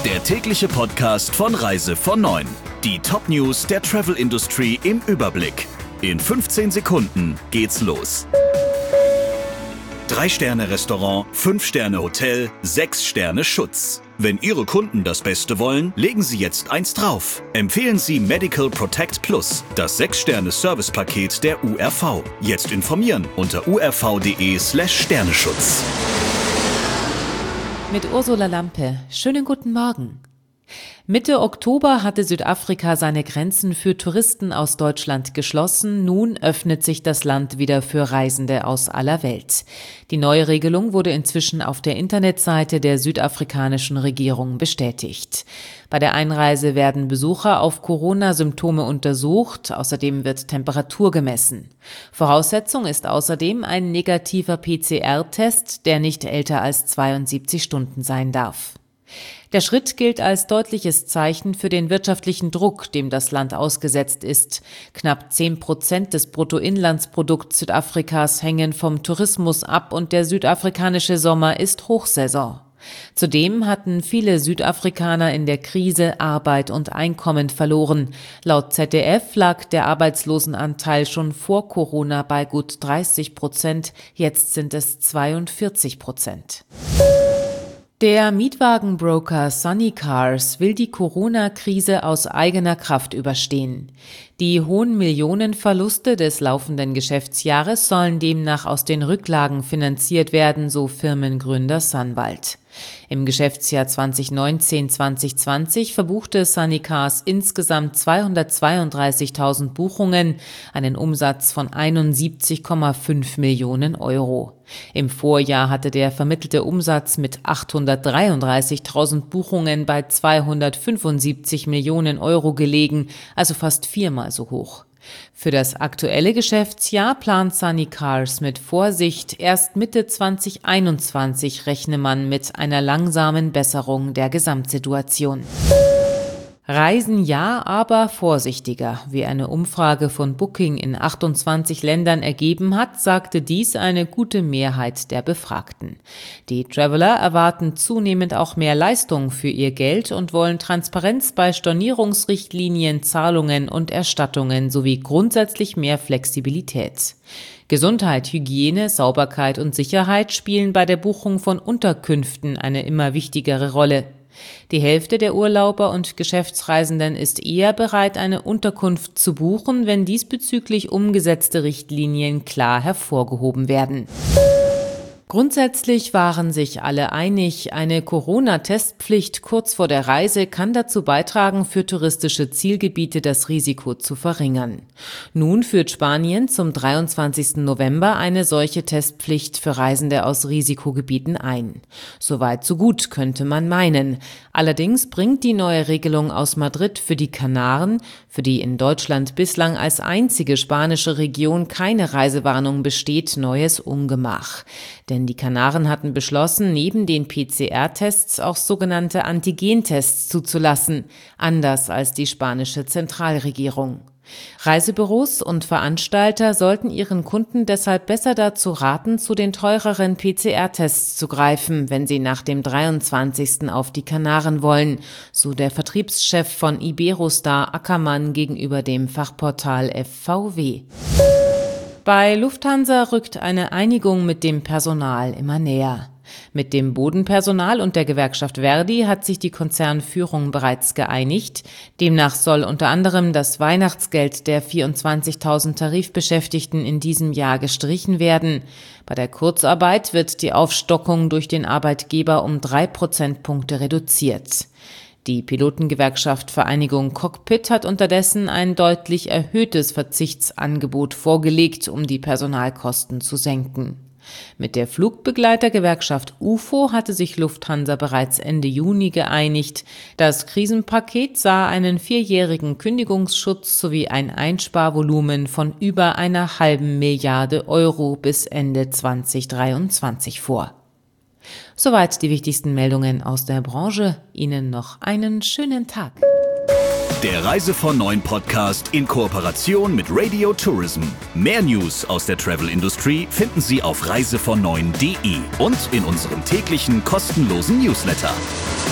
Der tägliche Podcast von Reise von 9. Die Top-News der Travel-Industrie im Überblick. In 15 Sekunden geht's los. 3-Sterne-Restaurant, 5-Sterne-Hotel, 6-Sterne-Schutz. Wenn Ihre Kunden das Beste wollen, legen Sie jetzt eins drauf. Empfehlen Sie Medical Protect Plus, das 6-Sterne-Service-Paket der URV. Jetzt informieren unter urv.de/Sterneschutz. Mit Ursula Lampe. Schönen guten Morgen. Mitte Oktober hatte Südafrika seine Grenzen für Touristen aus Deutschland geschlossen. Nun öffnet sich das Land wieder für Reisende aus aller Welt. Die neue Regelung wurde inzwischen auf der Internetseite der südafrikanischen Regierung bestätigt. Bei der Einreise werden Besucher auf Corona-Symptome untersucht. Außerdem wird Temperatur gemessen. Voraussetzung ist außerdem ein negativer PCR-Test, der nicht älter als 72 Stunden sein darf. Der Schritt gilt als deutliches Zeichen für den wirtschaftlichen Druck, dem das Land ausgesetzt ist. Knapp 10% des Bruttoinlandsprodukts Südafrikas hängen vom Tourismus ab und der südafrikanische Sommer ist Hochsaison. Zudem hatten viele Südafrikaner in der Krise Arbeit und Einkommen verloren. Laut ZDF lag der Arbeitslosenanteil schon vor Corona bei gut 30%, jetzt sind es 42%. Der Mietwagenbroker Sunny Cars will die Corona-Krise aus eigener Kraft überstehen. Die hohen Millionenverluste des laufenden Geschäftsjahres sollen demnach aus den Rücklagen finanziert werden, so Firmengründer Sanwald. Im Geschäftsjahr 2019/2020 verbuchte Sunny Cars insgesamt 232.000 Buchungen, einen Umsatz von 71,5 Millionen Euro. Im Vorjahr hatte der vermittelte Umsatz mit 833.000 Buchungen bei 275 Millionen Euro gelegen, also fast viermal so hoch. Für das aktuelle Geschäftsjahr plant Sunny Cars mit Vorsicht. Erst Mitte 2021 rechne man mit einer langsamen Besserung der Gesamtsituation. Reisen ja, aber vorsichtiger. Wie eine Umfrage von Booking in 28 Ländern ergeben hat, sagte dies eine gute Mehrheit der Befragten. Die Traveler erwarten zunehmend auch mehr Leistung für ihr Geld und wollen Transparenz bei Stornierungsrichtlinien, Zahlungen und Erstattungen sowie grundsätzlich mehr Flexibilität. Gesundheit, Hygiene, Sauberkeit und Sicherheit spielen bei der Buchung von Unterkünften eine immer wichtigere Rolle. Die Hälfte der Urlauber und Geschäftsreisenden ist eher bereit, eine Unterkunft zu buchen, wenn diesbezüglich umgesetzte Richtlinien klar hervorgehoben werden. Grundsätzlich waren sich alle einig, eine Corona-Testpflicht kurz vor der Reise kann dazu beitragen, für touristische Zielgebiete das Risiko zu verringern. Nun führt Spanien zum 23. November eine solche Testpflicht für Reisende aus Risikogebieten ein. Soweit so gut, könnte man meinen. Allerdings bringt die neue Regelung aus Madrid für die Kanaren, für die in Deutschland bislang als einzige spanische Region keine Reisewarnung besteht, neues Ungemach. Denn die Kanaren hatten beschlossen, neben den PCR-Tests auch sogenannte Antigentests zuzulassen, anders als die spanische Zentralregierung. Reisebüros und Veranstalter sollten ihren Kunden deshalb besser dazu raten, zu den teureren PCR-Tests zu greifen, wenn sie nach dem 23. auf die Kanaren wollen, so der Vertriebschef von Iberostar Ackermann gegenüber dem Fachportal FVW. Bei Lufthansa rückt eine Einigung mit dem Personal immer näher. Mit dem Bodenpersonal und der Gewerkschaft Verdi hat sich die Konzernführung bereits geeinigt. Demnach soll unter anderem das Weihnachtsgeld der 24.000 Tarifbeschäftigten in diesem Jahr gestrichen werden. Bei der Kurzarbeit wird die Aufstockung durch den Arbeitgeber um 3 Prozentpunkte reduziert. Die Pilotengewerkschaft Vereinigung Cockpit hat unterdessen ein deutlich erhöhtes Verzichtsangebot vorgelegt, um die Personalkosten zu senken. Mit der Flugbegleitergewerkschaft UFO hatte sich Lufthansa bereits Ende Juni geeinigt. Das Krisenpaket sah einen 4-jährigen Kündigungsschutz sowie ein Einsparvolumen von über 1,5 Milliarde Euro bis Ende 2023 vor. Soweit die wichtigsten Meldungen aus der Branche. Ihnen noch einen schönen Tag. Der Reise von 9 Podcast in Kooperation mit Radio Tourism. Mehr News aus der Travel-Industrie finden Sie auf reisevon9.de und in unserem täglichen kostenlosen Newsletter.